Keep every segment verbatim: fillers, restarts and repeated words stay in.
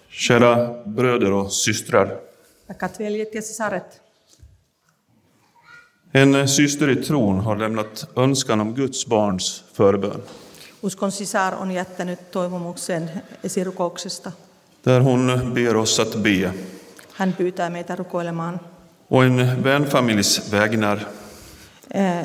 Kära bröder och systrar. Rakkaat veljet ja sisaret. En syster i tron har lämnat önskan om Guds barns förbön. Uskon sisar on jättänyt toivomuksen esirukouksesta. Där hon ber oss att be. Hän pyytää meitä rukoilemaan Och en vänfamiljs vägnar. ää,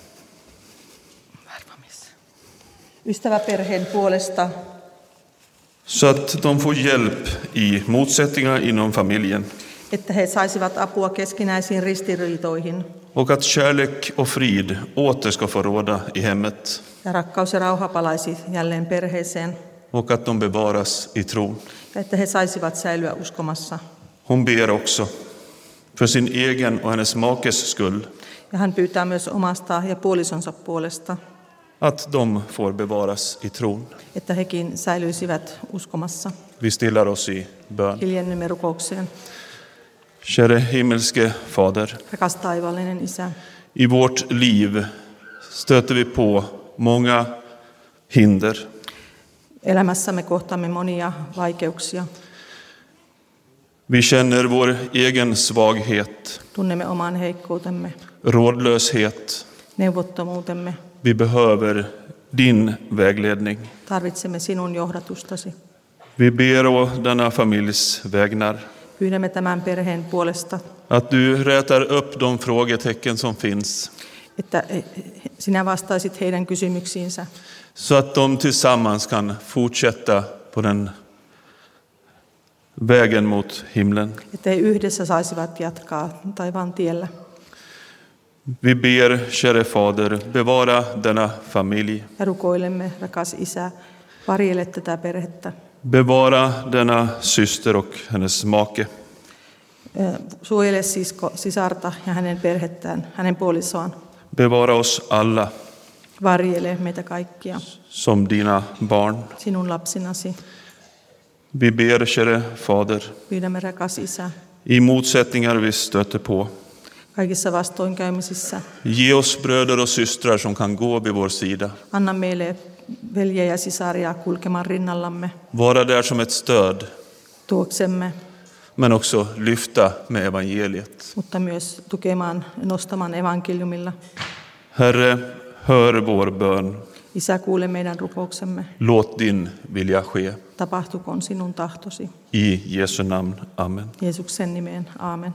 ystäväperheen puolesta, Så att de får hjälp i motsättningar inom familjen. että he saisivat apua keskinäisiin ristiriitoihin Och att kärlek och frid åter ska få råda i hemmet. ja rakkaus ja rauha palaisi jälleen perheeseen Och att de bevaras i tron. ja että he saisivat säilyä uskomassa. Hon ber också för sin egen och hennes makes skull. Ja hän pyytää myös omasta ja puolisonsa puolesta, Att de får bevaras i tron. että hekin säilyisivät uskomassa. Vi stillar oss i bön. Hiljennymme rukoukseen. Käre himmelske Fader. Rakas taivaallinen Isä, I vårt liv stöter vi på många hinder. elämässämme kohtaamme monia vaikeuksia. Vi känner vår egen svaghet, Tunnemme oman heikkoutemme, rådlöshet. neuvottomuutemme. Vi behöver din vägledning. Tarvitsemme sinun johdatustasi. Vi ber å denna familjs vägnar Pyydämme tämän perheen puolesta, att du rätar upp de frågetecken som finns, että sinä vastaisit heidän kysymyksiinsä, så att de tillsammans kan fortsätta på den vägen mot himlen. että he yhdessä saisivat jatkaa taivaan tiellä. Vi ber, käre Fader, bevara denna familj. Ja rukoilemme, rakas Isä, varjele tätä perhettä. Bevara denna syster och hennes make. Suojele sisko, sisarta ja hänen perhettään, hänen puolisoaan. Bevara oss alla Varjele meitä kaikkia som dina barn. sinun lapsinasi. Vi ber, käre Fader, Pyydämme, rakas Isä, i motsättningar vi stöter på. kaikissa vastoinkäymisissä. Ge oss bröder och systrar som kan gå vid vår sida. Anna meille veljiä ja sisaria kulkemaan rinnallamme, Vara där som ett stöd, tuoksemme, men också lyfta med evangeliet. mutta myös tukemaan, nostamaan evankeliumilla. Herre, hör vår bön. Isä, kuule meidän rukouksemme. Låt din vilja ske. Tapahtukoon sinun tahtosi. I Jesu namn. Amen. Jeesuksen nimeen. Aamen.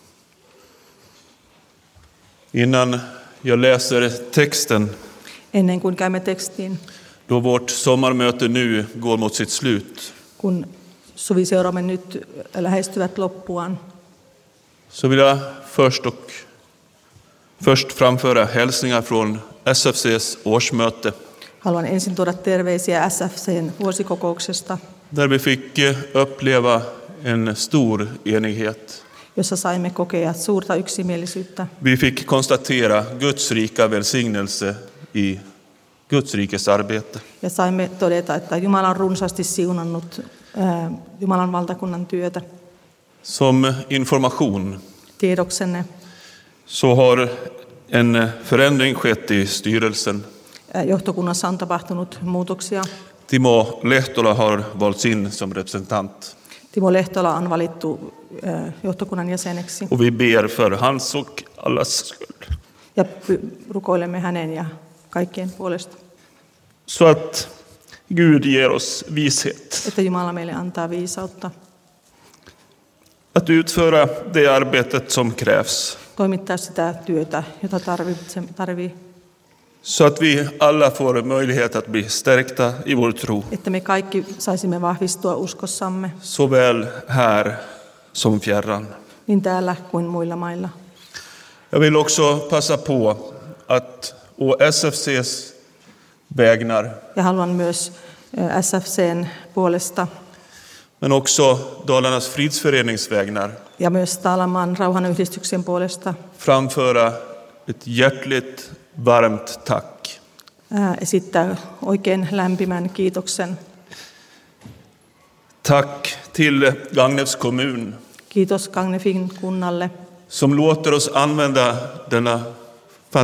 Innan jag läser texten, Ennen kuin käymme tekstiin, då vårt sommarmöte nu går mot sitt slut, kun suviseuramme nyt lähestyvät loppuaan, så vill jag först, och, först framföra hälsningar från S F C:s årsmöte, haluan ensin tuoda terveisiä S F C:n vuosikokouksesta, där vi fick uppleva en stor enighet. jossa saimme kokea suurta yksimielisyyttä. Vi fick konstatera Guds rika välsignelse i Guds rikes arbete. Ja saimme todeta, että Jumala on runsaasti siunannut ää, Jumalan valtakunnan työtä. Som information Tiedoksenne, så har en förändring skett i styrelsen. ää, johtokunnassa on tapahtunut muutoksia. Timo Lehtola har valts in som representant. Timo Lehtola on valittu ää, johtokunnan jäseneksi. Och vi ber för hans och allas skull. Ja py- rukoilemme hänen ja kaikkien puolesta, Så att Gud ger oss vishet että Jumala meille antaa viisautta att utföra det arbetet som krävs. toimittaa sitä työtä, jota tarvitsemme- tarvii, Så att vi alla får möjlighet att bli stärkta i vår tro. että me kaikki saisimme vahvistua uskossamme, Såväl här som fjärran. niin täällä kuin muilla mailla. Jag vill också passa på att å S F C:s vägnar, Ja haluan myös ää, S F C:n puolesta men också Dalarnas fridsförenings vägnar, ja myös Taalamaan rauhanyhdistyksen puolesta framföra ett hjärtligt, varmt tack. ää, esittää oikein lämpimän kiitoksen. Tack till Gagnefs kommun Kiitos Gagnefin kunnalle, som låter oss använda denna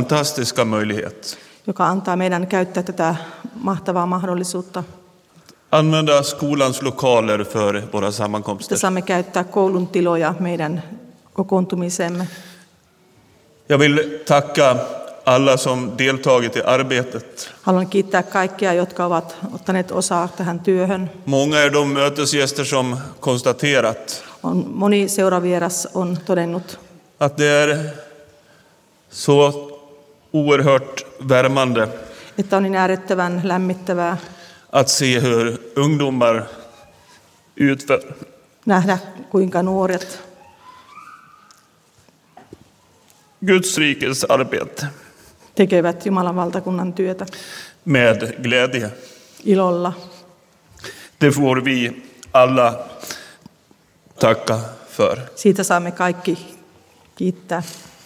fantastiska möjlighet joka antaa meidän käyttää tätä mahtavaa mahdollisuutta använda skolans lokaler för våra Että sammankomster. saamme käyttää koulun tiloja meidän kokoontumisemme. Jag vill tacka alla som deltagit i arbetet. Haluan kiittää kaikkia, jotka ovat ottaneet osaa tähän työhön. Många är de mötesgäster som konstaterat On, moni seuravieras on todennut, att det är så oerhört värmande että on niin äärettömän lämmittävää att se hur ungdomar utför nähdä, kuinka nuoret Guds rikes arbete tekevät Jumalan valtakunnan työtä med glädje. ilolla. Det får vi alla tacka för. Siitä saamme kaikki kiittää.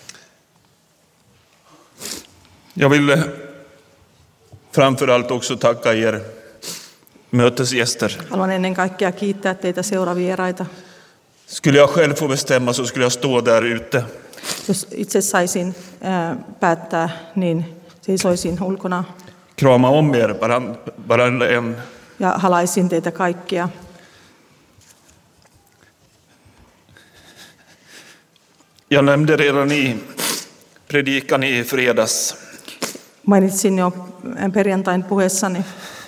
Jag vill framförallt också tacka er mötesgäster. Haluan ennen kaikkea kiittää teitä seuravieraita. Skulle jag själv få bestämma så skulle jag stå där ute. Jos itse saisin ää, päättää, niin seisoisin ulkona Krama om er, varann- varenda en. ja halaisin teitä kaikkia. Jag nämnde redan i predikan i fredags Mainitsin jo perjantain puheessani,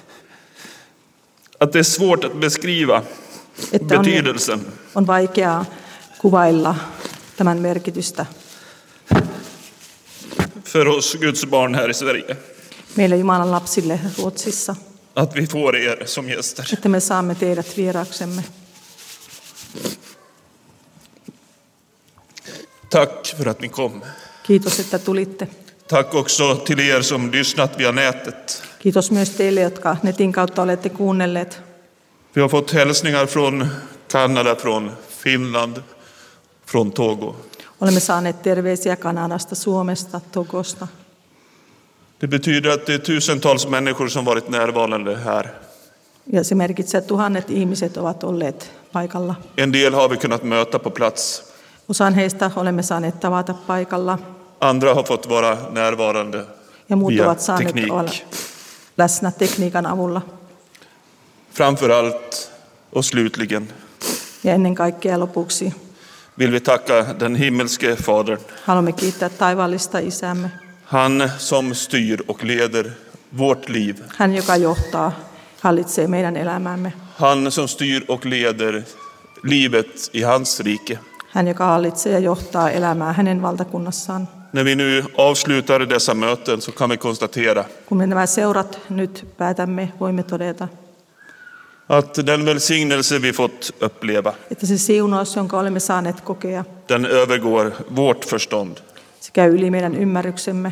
att det är svårt att beskriva että on, betydelsen on vaikeaa kuvailla tämän merkitystä för oss Guds barn här i Sverige. meille Jumalan lapsille Ruotsissa, Att vi får er som gäster. että me saamme teidät vieraaksemme. Tack för att ni kom. Kiitos, että tulitte. Tack också till er som lyssnat via nätet. Kiitos myös teille, jotka netin kautta olette kuunnelleet. Vi har fått hälsningar från Kanada, från Finland, från Togo. Olemme saaneet terveisiä Kanadasta, Suomesta, Togosta. Det betyder att det är tusentals människor som varit närvarande här. Ja se merkitsee, että tuhannet ihmiset ovat olleet paikalla. En del har vi kunnat möta på plats. Osaan heistä olemme saaneet tavata paikalla Andra har fått vara närvarande ja muut via ovat saaneet olla teknik. läsnä tekniikan avulla. Framför allt och slutligen Ja ennen kaikkea lopuksi vill vi tacka den himmelske Fadern. haluamme kiittää taivaallista Isäämme. Han som styr och leder vårt liv. Hän, joka johtaa, hallitsee meidän elämäämme. Han som styr och leder livet i hans rike. Hän, joka hallitsee ja johtaa elämää hänen valtakunnassaan. När vi nu avslutar dessa möten så kan vi konstatera Kun me nämä seurat nyt päätämme, voimme todeta, att den välsignelse vi fått uppleva, että se siunaus, jonka olemme saaneet kokea, den övergår vårt förstånd. se käy yli meidän ymmärryksemme.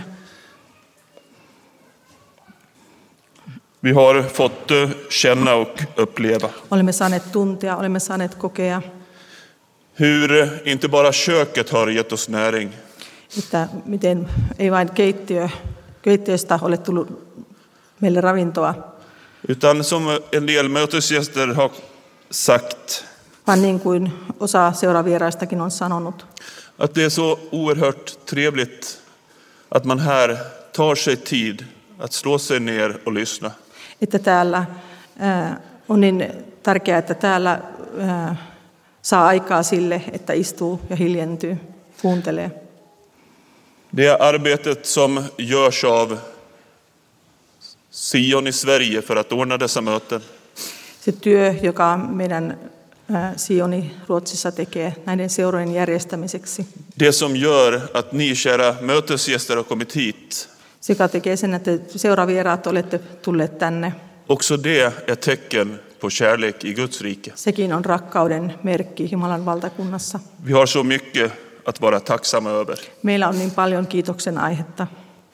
Vi har fått eh, känna och uppleva Olemme saaneet tuntea, olemme saaneet kokea, hur eh, inte bara köket har gett oss näring, että miten ei vain keittiö, keittiöstä ole tullut meille ravintoa, utan som en del mötesgäster har sagt, vaan niin kuin osa seuraavieraistakin on sanonut, att det är så oerhört trevligt att man här tar sig tid att slå sig ner och lyssna. että täällä ää, on niin tärkeää, että täällä ää, saa aikaa sille, että istuu ja hiljentyy, kuuntelee. Det arbetet som görs av Sion i Sverige för att ordna dessa möten, Se työ, joka meidän ää, Sioni Ruotsissa tekee näiden seurojen järjestämiseksi, det som gör att ni kära mötesgäster har kommit hit, se, joka tekee sen, että seuravieraat olette tulleet tänne, också det är tecken på kärlek i Guds rike. sekin on rakkauden merkki Jumalan valtakunnassa. Vi har så mycket att vara tacksamma över. Meillä on niin paljon kiitoksen aihetta.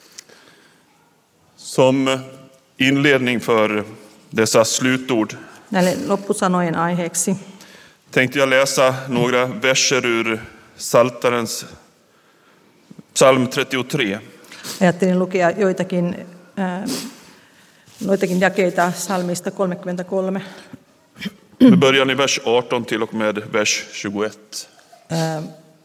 Som inledning för dessa slutord Näille loppusanojen aiheeksi tänkte jag läsa några verser ur Psaltarens psalm trettiotre. ajattelin lukea joitakin, ää, noitakin jakeita psalmista kolmekymmentäkolme, Vi börjar i vers arton till och med vers tjugoett. ää,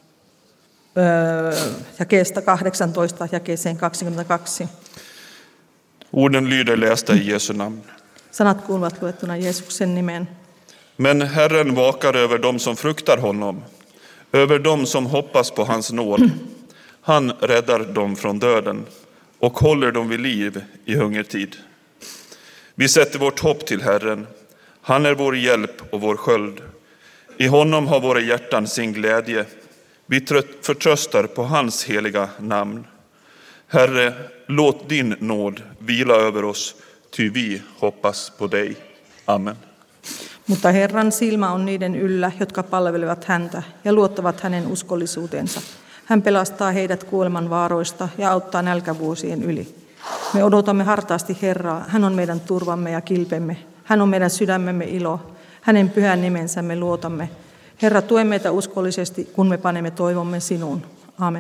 ää, jakeesta kahdeksantoista jakeeseen kaksikymmentäkaksi. Orden lyder lästa i Jesu namn. Sanat kuuluvat luettuna Jeesuksen nimeen. Men Herren vakar över dem som fruktar honom, över dem som hoppas på hans nåd. Han räddar dem från döden och håller dem vid liv i hungertid. Vi sätter vårt hopp till Herren. Han är vår hjälp och vår sköld. I honom har våra hjärtan sin glädje. Vi förtröstar på hans heliga namn. Herre, låt din nåd vila över oss, ty vi hoppas på dig. Amen. Mutta Herran silmä on niiden yllä, jotka palvelevat häntä ja luottavat hänen uskollisuutensa. Hän pelastaa heidät kuoleman vaaroista ja auttaa nälkävuosien yli. Me odotamme hartaasti Herraa. Hän on meidän turvamme ja kilpemme. Hän on meidän sydämemme ilo. Hänen pyhän nimensä me luotamme. Herra, tue meitä uskollisesti, kun me panemme toivomme sinuun. Amen.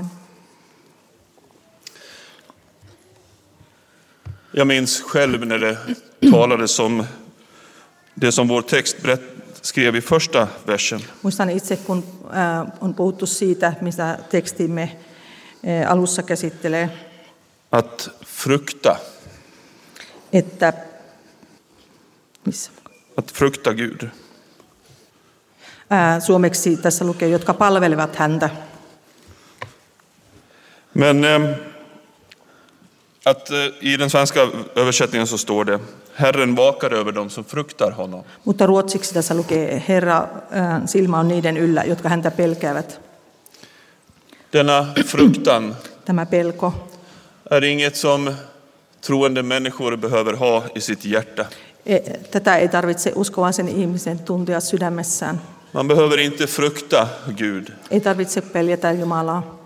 Jag minns själv när det talades om det som vår text skrev i första versen. Muistan itse, kun äh, on puhuttu siitä, mitä tekstimme äh, alussa käsittelee. Att frukta. Että, missä? Att frukta Gud. Äh, suomeksi tässä lukee, jotka palvelevat häntä. Men äh, att äh, i den svenska översättningen så står det: Herren vakar över dem som fruktar honom. Mutta ruotsiksi tässä lukee, Herra äh, silmä on niiden yllä, jotka häntä pelkäävät. Denna fruktan Tämä pelko är inget som troende människor behöver ha i sitt hjärta. Tätä ei tarvitse uskovaisen ihmisen tuntea sydämessään. Man behöver inte frukta Gud. Ei tarvitse peljätä Jumalaa.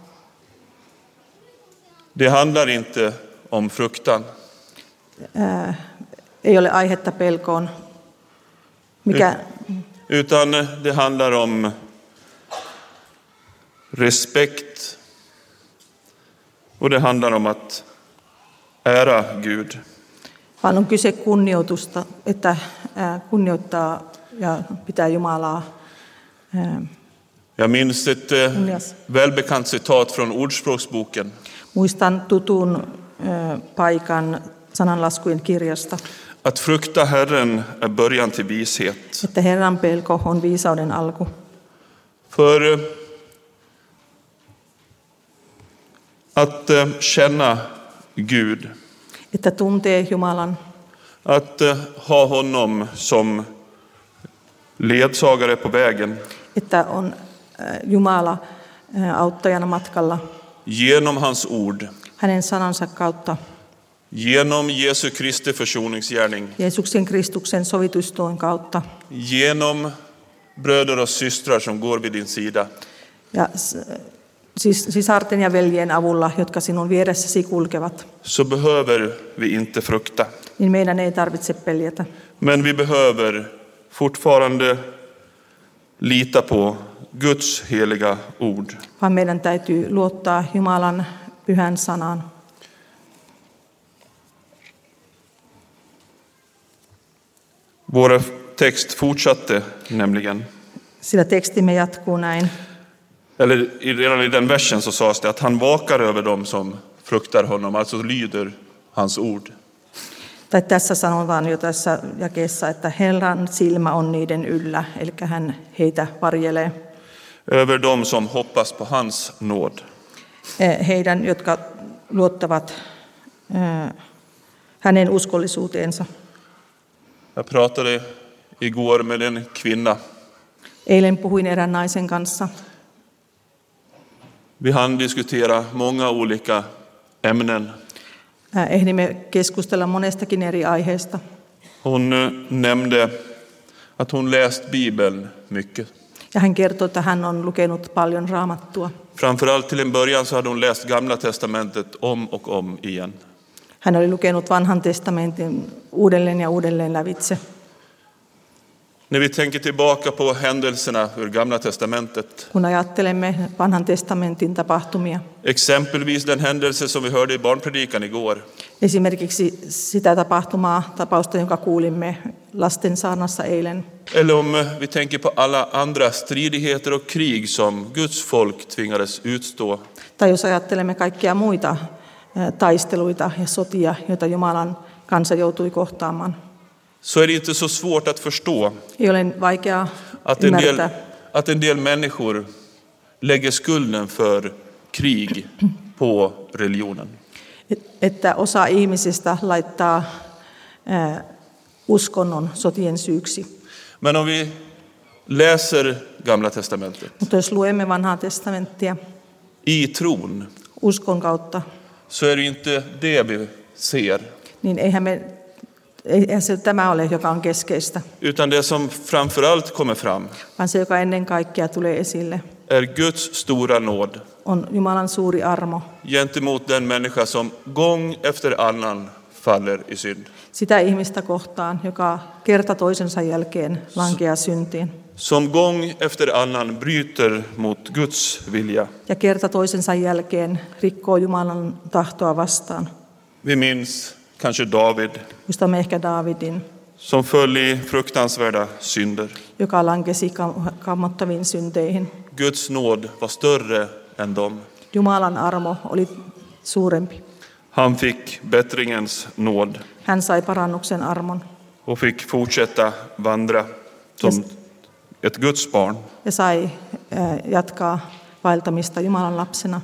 Det handlar inte om fruktan. Äh, ei ole aihetta pelkoon. Mikä? Utan det handlar om respekt. Och det handlar om att ära Gud. Vaan on kyse kunnioitusta, että äh, kunnioittaa ja pitää Jumalaa. Äh, Jag minns ett äh, välbekant citat från Ordspråksboken. Muistan tutun äh, paikan sananlaskujen kirjasta. Att frukta Herren är början till vishet. Että Herran pelko on viisauden alku. För äh, att äh, känna Gud. Että tuntee Jumalan. Att äh, ha honom som ledsagare på vägen. Että on äh, Jumala äh, auttajana matkalla. Genom hans ord. Hänen sanansa kautta. Genom Jesu Kristi försoningsgärning. Jeesuksen Kristuksen sovitustyön kautta. Genom bröder och systrar som går vid din sida. Ja siis sisarten ja veljien avulla, jotka sinun vieressäsi kulkevat. Så behöver vi inte frukta. Niin meidän ei tarvitse peljätä. Men vi behöver fortfarande lita på Guds heliga ord. Vaan meidän täytyy luottaa Jumalan pyhän sanaan. Vår text fortsatte nämligen. Sillä tekstimme jatkuu näin. Eller redan i den versen så sades det att han vakar över dem som fruktar honom, alltså lyder hans ord. Tai tässä sanotaan jo tässä jakeessa, että Herran silmä on niiden yllä, eli hän heitä varjelee. Över dem som hoppas på hans nåd. Heidän, jotka luottavat hänen uskollisuuteensa. Jag pratade igår med en kvinna. Eilen puhuin erään naisen kanssa. Vi hann diskutera många olika ämnen. Ehdimme keskustella monestakin eri aiheesta. Hon nämnde att hon läst Bibeln mycket. Ja hän kertoi, että hän on lukenut paljon raamattua. Framförallt till en början så hade hon läst Gamla testamentet om och om igen. Hän oli lukenut vanhan testamentin uudelleen ja uudelleen lävitse. När vi tänker tillbaka på händelserna ur Gamla testamentet. Kun ajattelemme vanhan testamentin tapahtumia. Exempelvis den händelse som vi hörde i barnpredikan igår. Esimerkiksi sitä tapahtumaa, tapausta, jonka kuulimme lasten saarnassa eilen. Eller om vi tänker på alla andra stridigheter och krig som Guds folk tvingades utstå. Tai jos ajattelemme kaikkia muita taisteluita ja sotia, joita Jumalan kansa joutui kohtaamaan. så är det inte så svårt att förstå ei ole vaikeaa att en del, ymmärtää, att en del människor lägger skulden för krig på religionen. että osa ihmisistä laittaa ää, uskonnon sotien syyksi. Men om vi läser Gamla testamentet Mutta jos luemme vanhaa testamenttia i tron, uskon kautta, så är det inte det vi ser. niin eihän, me, eihän se tämä ole, joka on keskeistä, Utan det som framförallt kommer fram vaan se, joka ennen kaikkea tulee esille, är Guds stora nåd on Jumalan suuri armo gentemot den människa som gång efter annan faller i synd. sitä ihmistä kohtaan, joka kerta toisensa jälkeen lankeaa syntiin Som gång efter annan bryter mot Guds vilja. ja kerta toisensa jälkeen rikkoo Jumalan tahtoa vastaan. Vi minns kanske David Muistamme ehkä Daavidin, som föll i fruktansvärda synder. joka lankesi kam- kammottaviin synteihin. Guds nåd var större än dem. Jumalan armo oli suurempi. Han fick bättringens nåd Hän sai parannuksen armon och fick fortsätta vandra som ett Guds barn. ja sai äh, jatkaa vaeltamista Jumalan lapsena.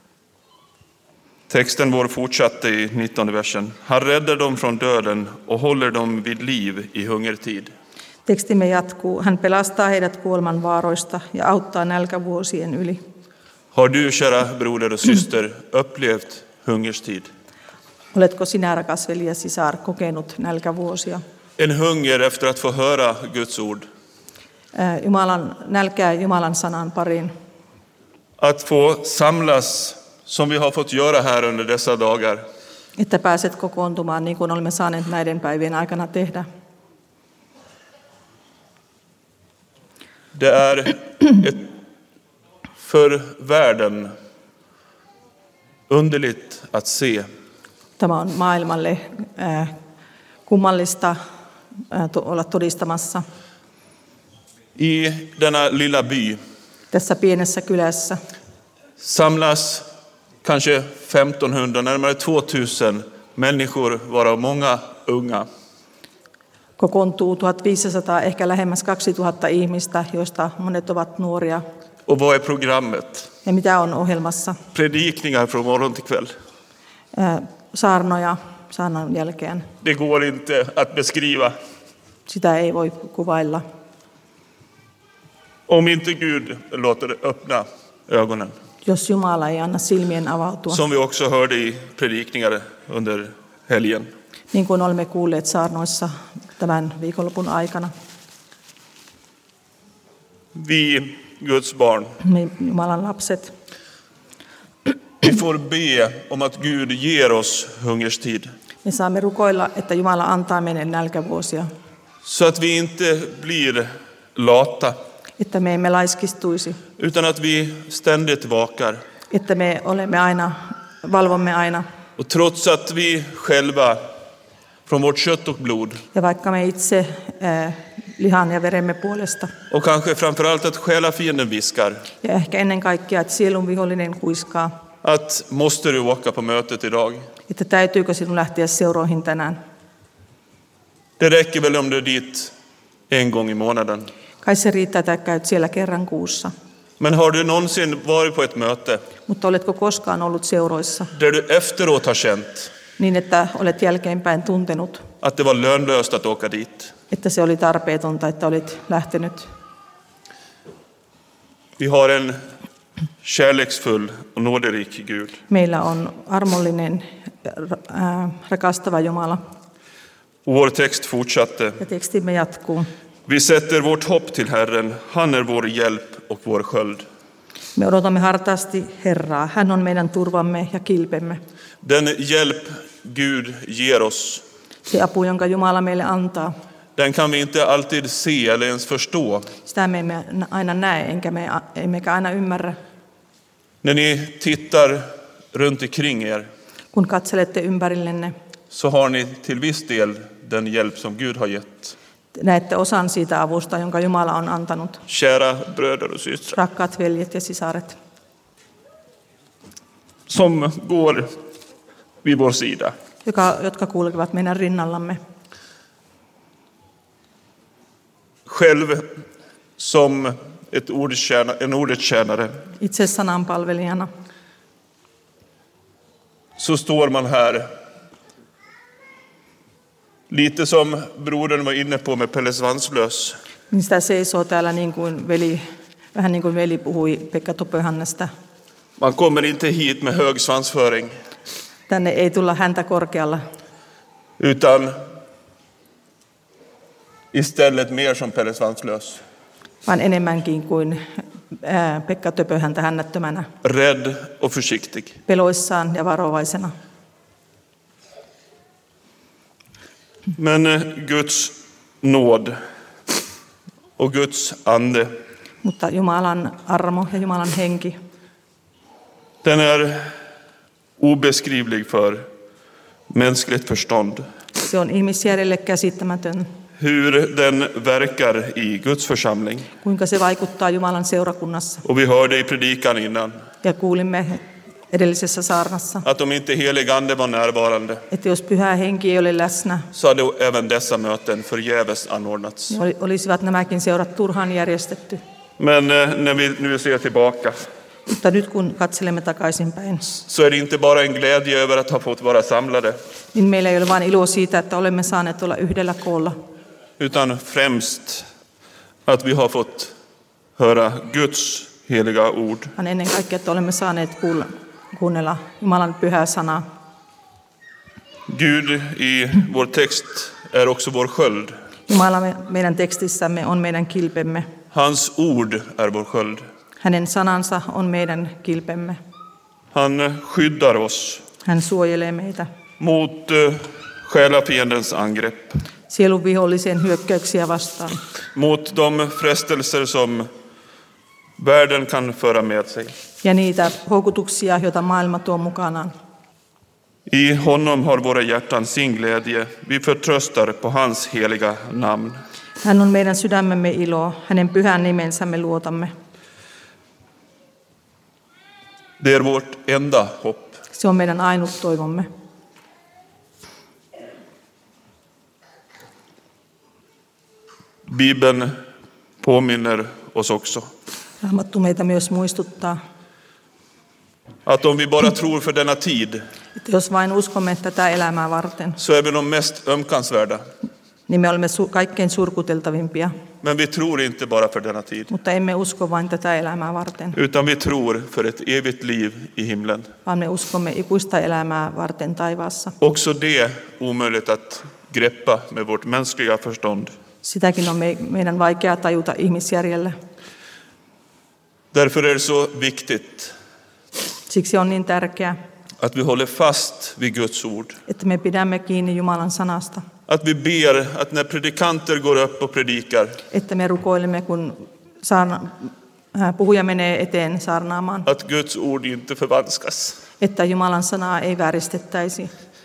Texten vår fortsatte i nittonde versen. Han räddar dem från döden och håller dem vid liv i hungertid. Tekstimme jatkuu. Hän pelastaa heidät kuoleman vaaroista ja auttaa nälkävuosien yli. Har du, kära broder och syster, upplevt hungerstid? Oletko sinä, rakas veli ja sisar, kokenut nälkävuosia? En hunger efter att få höra Guds ord. Äh, Jumalan, nälkää Jumalan sanan pariin. Att få samlas som vi har fått göra här under dessa dagar. Että pääset kokoontumaan niin kuin olemme saaneet näiden päivien aikana tehdä. Det är ett för världen underligt att se Tämä on maailmalle äh, kummallista äh, to, olla todistamassa. i denna lilla by Tässä pienessä kylässä samlas kanske femtonhundra, närmare tvåtusen människor, varav många unga. kokoontuu tuhatviisisataa, ehkä lähemmäs kaksituhatta ihmistä, joista monet ovat nuoria. Och vad är programmet? Ja mitä on ohjelmassa? Predikningar från morgon till kväll. Äh, saarnoja saarnan jälkeen. Det går inte att beskriva Sitä ei voi kuvailla, om inte Gud låter det öppna ögonen. jos Jumala ei anna silmien avautua. Som vi också hörde i predikningar under helgen. Niin kuin olemme kuulleet saarnoissa tämän viikonlopun aikana. Vi, Guds barn, Me Jumalan lapset, vi får be om att Gud ger oss hungerstid. me saamme rukoilla, että Jumala antaa meille nälkävuosia, Så att vi inte blir lata, että me emme laiskistuisi, utan att vi ständigt vakar. että me olemme aina, valvomme aina. Och trots att vi själva, från vårt kött och blod, Ja vaikka me itse äh, lihan ja veremme puolesta, och kanske framförallt att själafienden viskar, ja ehkä ennen kaikkea, että sielun vihollinen kuiskaa, att måste du åka på mötet idag? että täytyykö sinun lähteä seuroihin tänään. Det räcker väl om du är dit en gång i månaden. Kai se riittää, että käyt siellä kerran kuussa. Men har du någonsin varit på ett möte Mutta oletko koskaan ollut seuroissa där du efteråt har känt niin, että olet jälkeenpäin tuntenut, att det var lönlöst att åka dit? että se oli tarpeetonta, että olit lähtenyt? Vi har en kärleksfull och nåderik Gud. Meillä on armollinen, ää, rakastava Jumala. Vår text fortsatte. Ja tekstimme jatkuu. Vi sätter vårt hopp till Herren. Han är vår hjälp och vår sköld. Me odotamme hartaasti Herraa. Hän on meidän turvamme ja kilpemme. Den hjälp Gud ger oss, Se apu, jonka Jumala meille antaa, den kan vi inte alltid se eller ens förstå. sitä me emme aina näe, enkä me, emmekä aina ymmärrä. När ni tittar runt omkring er Kun katselette ympärillenne, så har ni till viss del den hjälp som Gud har gett. näette osan siitä avusta, jonka Jumala on antanut. Kära bröder och systrar Rakkaat veljet ja sisaret, som går vid vår sida. joka, jotka kulkevat meidän rinnallamme. själv som ett ordtjänare, en ordets tjänare, itse sananpalvelijana, så står man här. Lite som brodern var inne på med Pelle Svanslös. niin sitä seisoo täällä niin kuin veli, vähän niin kuin veli puhui Pekka Topohannesta. Man kommer inte hit med hög svansföring, Tänne ei tulla häntä korkealla, utan istället mer som Pelle Svanslös. vaan enemmänkin kuin ää, Pekka Töpöhäntä hännättömänä, Rädd och försiktig. peloissaan ja varovaisena. Men Guds nåd och Guds ande, Mutta Jumalan armo ja Jumalan henki, den är obeskrivlig för mänskligt förstånd. se on ihmisjärjelle käsittämätön, Hur den verkar i Guds församling. kuinka se vaikuttaa Jumalan seurakunnassa. Och vi hörde i predikan innan Ja kuulimme edellisessä saarnassa, att om inte helig ande var närvarande että jos pyhä henki ei ole läsnä, så hade även dessa möten förgäves anordnats. niin oli- olisivat nämäkin seurat turhaan järjestetty. Men eh, när vi nu ser tillbaka Mutta nyt kun katselemme takaisinpäin, så är det inte bara en glädje över att ha fått vara samlade, niin meillä ei ole vain ilo siitä, että olemme saaneet olla yhdellä koolla, utan främst att vi har fått höra Guds heliga ord. vaan ennen kaikkea, että olemme saaneet kuulla, kuunnella Jumalan pyhää sanaa. Gud i vår text är också vår sköld. Jumala me- meidän tekstissämme on meidän kilpemme. Hans ord är vår sköld. Hänen sanansa on meidän kilpemme. Han skyddar oss Hän suojelee meitä mot eh, själafiendens angrepp, sielun vihollisen hyökkäyksiä vastaan, mot de frestelser som världen kan föra med sig. ja niitä houkutuksia, joita maailma tuo mukanaan. I honom har våra hjärtan sin glädje. Vi förtröstar på hans heliga namn. Hän on meidän sydämemme ilo, hänen pyhän nimensä me luotamme. Det är vårt enda hopp. Se on meidän ainut toivomme. Bibeln påminner oss också Raamattu meitä myös muistuttaa, att om vi bara tror för denna tid että jos vain uskomme tätä elämää varten, så är vi de mest ömkansvärda. niin me olemme su- kaikkein surkuteltavimpia. Men vi tror inte bara för denna tid, Mutta emme usko vain tätä elämää varten, utan vi tror för ett evigt liv i himlen. vaan me uskomme ikuista elämää varten taivaassa. Också det omöjligt att greppa med vårt mänskliga förstånd. Sitäkin on me- meidän vaikea tajuta ihmisjärjellä. Därför är det så viktigt Siksi on niin tärkeää, att vi håller fast vid Guds ord. että me pidämme kiinni Jumalan sanasta. Att vi ber att när predikanter går upp och predikar, Että me rukoilemme, kun saarna, äh, puhuja menee eteen saarnaamaan, att Guds ord inte förvanskas. että Jumalan sanaa ei vääristettäisi,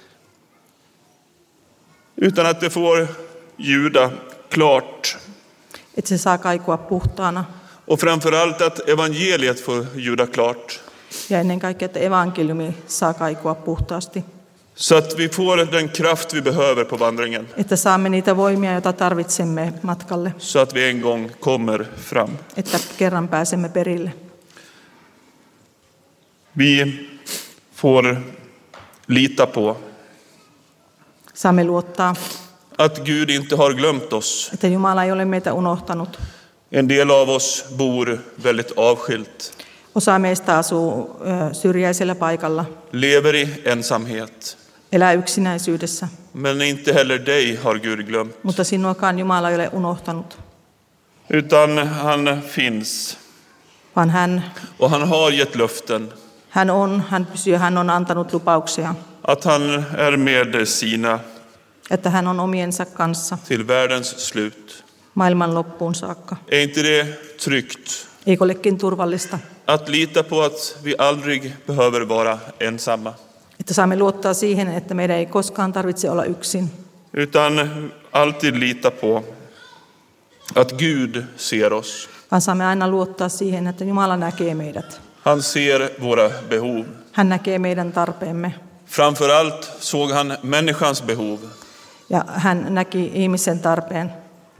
Utan att det får ljuda klart. että se saa kaikua puhtaana. Och framförallt att evangeliet får ljuda klart. Ja ennen kaikkea, että evankeliumi saa kaikua puhtaasti. Så att vi får den kraft vi behöver på vandringen. Että saamme niitä voimia, joita tarvitsemme matkalle. Så att vi en gång kommer fram. Että kerran pääsemme perille. Vi får lita på Saamme luottaa, att Gud inte har glömt oss. että Jumala ei ole meitä unohtanut. En del av oss bor väldigt avskilt, Osa meistä asuu ö, syrjäisellä paikalla, lever i ensamhet. elää yksinäisyydessä, Men inte heller dig har Gud glömt. mutta sinuakaan Jumala ei ole unohtanut, Utan han finns. vaan hän, Och han har gett löften hän on, hän pysyy, hän on antanut lupauksia, att han är med sina että hän on omiensa kanssa till världens slut. maailman loppuun saakka. Är inte det tryggt Eikö olekin turvallista, att lita på att vi aldrig behöver vara ensamma, että saamme luottaa siihen, että meidän ei koskaan tarvitse olla yksin, utan alltid lita på att Gud ser oss. vaan saamme aina luottaa siihen, että Jumala näkee meidät. Han ser våra behov. Hän näkee meidän tarpeemme Framförallt såg han människans behov. ja hän näki ihmisen tarpeen.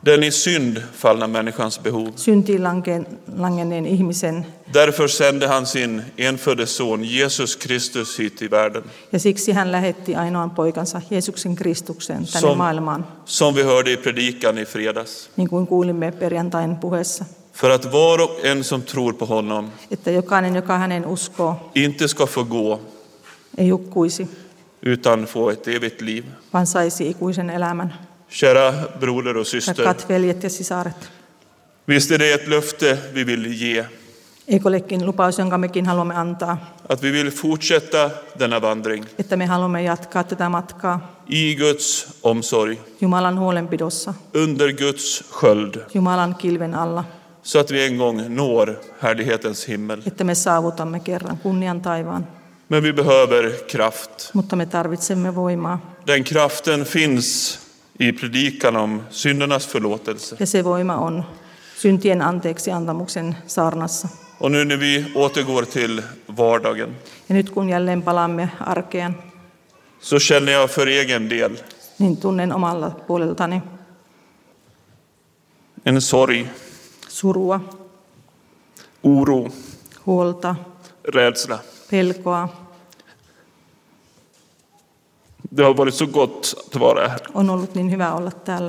Den i synd fallna människans behov. syntiin lankeen- langenneen ihmisen. Därför sände han sin enfödde son Jesus Kristus hit till världen. Ja siksi hän lähetti ainoan poikansa Jeesuksen Kristuksen tänne Som, maailmaan, som vi hörde i predikan i fredags. niin kuin kuulimme perjantain puheessa. För att var och en som tror på honom Että jokainen, joka hänen uskoo, inte ska få gå ei hukkuisi, utan få ett evigt liv. vaan saisi ikuisen elämän. Kära broder och syster, Rakkaat veljet ja sisaret, visst är det ett löfte vi vill ge. eikö olekin lupaus, jonka mekin haluamme antaa, Att vi vill fortsätta denna vandring että me haluamme jatkaa tätä matkaa i Guds omsorg, Jumalan huolenpidossa, under Guds sköld, Jumalan kilven alla, så att vi en gång når härlighetens himmel. että me saavutamme kerran kunnian taivaan. Men vi behöver kraft. Mutta me tarvitsemme voimaa. Den kraften finns i predikan om syndernas förlåtelse. Ja se voima on syntien anteeksi antamuksen saarnassa. Och nu när vi återgår till vardagen Ja nyt kun jälleen palaamme arkeen, så känner jag för egen del niin tunnen omalla puoleltani en sorg, surua, oro, huolta, rädsla. pelkoa. Det har varit så gott att vara här. On ollut niin hyvä olla täällä.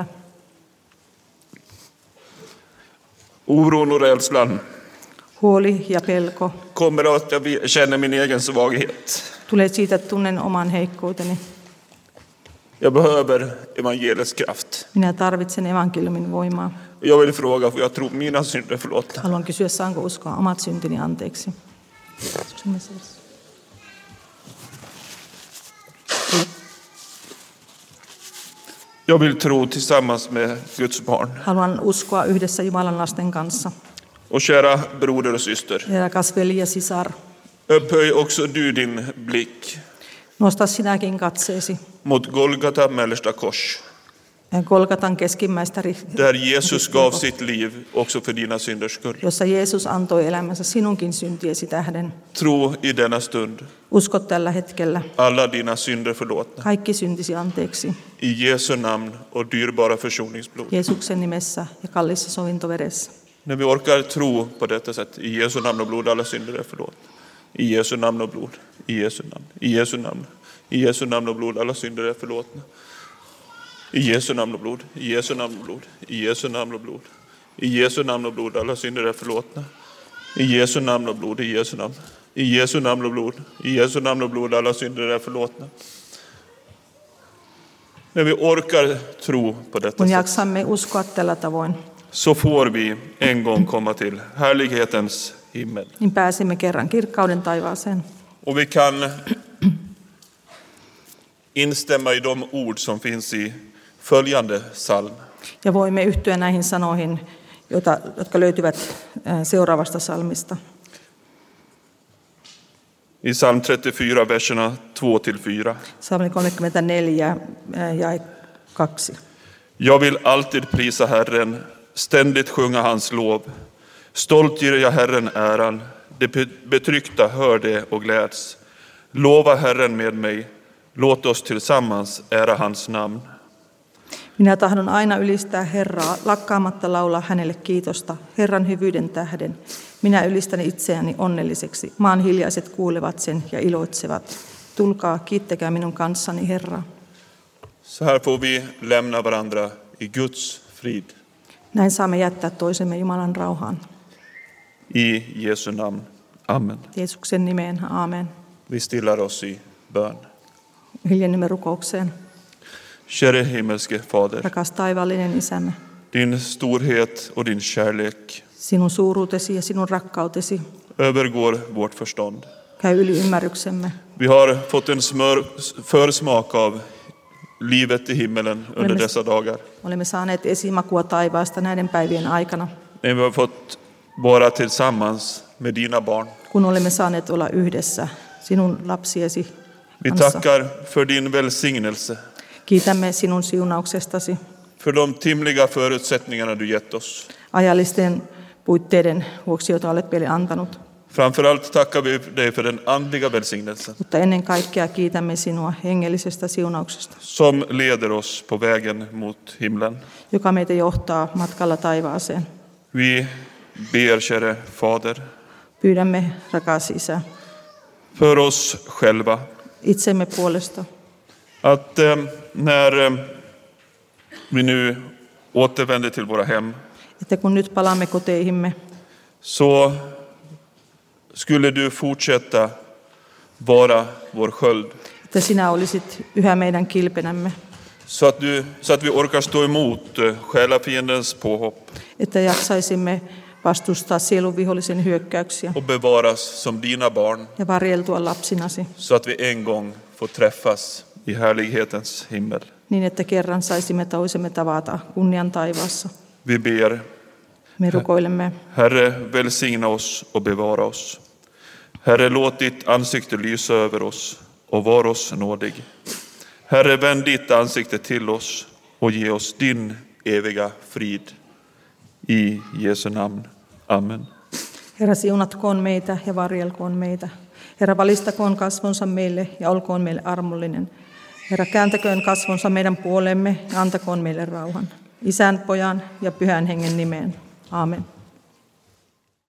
Oron och rädslan Huoli ja pelko kommer av att jag känner min egen svaghet. tulee siitä, että tunnen oman heikkouteni. Jag behöver evangeliets kraft. Minä tarvitsen evankeliumin voimaa. Jag vill fråga, för jag tror mina synder förlåtna. Haluan kysyä, saanko uskoa omat syntini anteeksi. Jag vill tro tillsammans med Guds barn. Haluan uskoa yhdessä Jumalan lasten kanssa. Och kära broder och syster, Ja rakas veli ja sisar, upphöj också du din blick nosta sinäkin katseesi mot Golgata mellersta kors, Golgatan keskimmäistä rihtiä, där Jesus gav sitt liv också för dina synders skull. jossa Jeesus antoi elämänsä sinunkin syntiesi tähden. Tro i denna stund, Usko tällä hetkellä alla dina synder förlåtna. kaikki syntisi anteeksi I Jesu namn och dyrbara försoningsblod. Jeesuksen nimessä ja kallissa sovintoveressä. När vi orkar tro på detta sätt, i Jesu namn och blod, alla synder är förlåtna. I Jesu namn och blod, i Jesu namn, i Jesu namn, i Jesu namn och blod, alla synder är förlåtna. I Jesu namn och blod, i Jesu namn och blod, i Jesu namn och blod, i Jesu namn och blod, alla synder är förlåtna. I Jesu namn och blod, i Jesu namn, i Jesu namn och blod, i Jesu namn och blod, alla synder är förlåtna. När vi orkar tro på detta Kun sätt, jaksamme uskoa tällä tavoin, så får vi en gång komma till härlighetens himmel. niin pääsemme kerran kirkkauden taivaaseen. Och vi kan instämma i de ord som finns i följande psalm. Ja voimme yhtyä näihin sanoihin, joita, jotka löytyvät ää, seuraavasta salmista. I psalm trettiofyra, verserna två till fyra. Psalmi kolmekymmentäneljä ää, jae kaksi. Jag vill alltid prisa Herren, ständigt sjunga hans lov. Stolt ger jag Herren äran, de betryckta hör det och gläds. Lova Herren med mig, låt oss tillsammans ära hans namn. Minä tahdon aina ylistää Herraa, lakkaamatta laulaa hänelle kiitosta, Herran hyvyyden tähden. Minä ylistän itseäni onnelliseksi. Maan hiljaiset kuulevat sen ja iloitsevat. Tulkaa, kiittäkää minun kanssani Herraa. Så här får vi lämna varandra i Guds frid. Näin saamme jättää toisemme Jumalan rauhaan. I Jesu namn. Amen. Jeesuksen nimeen, aamen. Vi stillar oss i bön. Hiljennymme rukoukseen. Käre himmelske Fader, Rakas taivaallinen Isämme, din storhet och din kärlek sinun suuruutesi ja sinun rakkautesi övergår vårt förstånd. käy yli ymmärryksemme. Vi har fått en smör, försmak av livet i himmelen under Olemme- dessa dagar. Olemme saaneet esimakua taivaasta näiden päivien aikana, När vi har fått vara tillsammans med dina barn. kun olemme saaneet olla yhdessä sinun lapsiesi Vi kanssa. tackar för din välsignelse, Kiitämme sinun siunauksestasi, för de timliga förutsättningarna du gett oss. ajallisten puitteiden vuoksi, joita olet meille antanut. Framförallt tackar vi dig för den andliga välsignelsen Mutta ennen kaikkea kiitämme sinua hengellisestä siunauksesta, som leder oss på vägen mot himlen. joka meitä johtaa matkalla taivaaseen. Vi ber, käre Fader, Pyydämme, rakas Isä, för oss själva, itsemme puolesta, att eh, när eh, vi nu återvänder till våra hem, että kun nyt palaamme koteihimme, så skulle du fortsätta vara vår sköld, että sinä olisit yhä meidän kilpenämme, så att, du, så att vi orkar stå emot eh, själafiendens påhopp että jaksaisimme vastustaa sielunvihollisen hyökkäyksiä och bevaras som dina barn, ja varjeltua lapsinasi, så att vi en gång får träffas i härlighetens himmel. niin että kerran saisimme toisemme tavata kunnian taivaassa. Vi ber, Me rukoilemme, Herre, välsigna oss och bevara oss. Herre, låt ditt ansikte lysa över oss och var oss nådig. Herre, vänd ditt ansikte till oss och ge oss din eviga frid. I Jesu namn. Amen. Herra, siunatkoon meitä ja varjelkoon meitä. Herra, valistakoon kasvonsa meille ja olkoon meille armollinen. Herra, kääntäköön kasvonsa meidän puolemme ja antakoon meille rauhan. Isän, Pojan ja Pyhän Hengen nimeen. Amen.